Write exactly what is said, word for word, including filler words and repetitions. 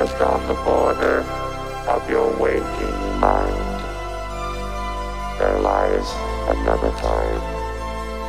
just on the border of your waking mind. There lies another time.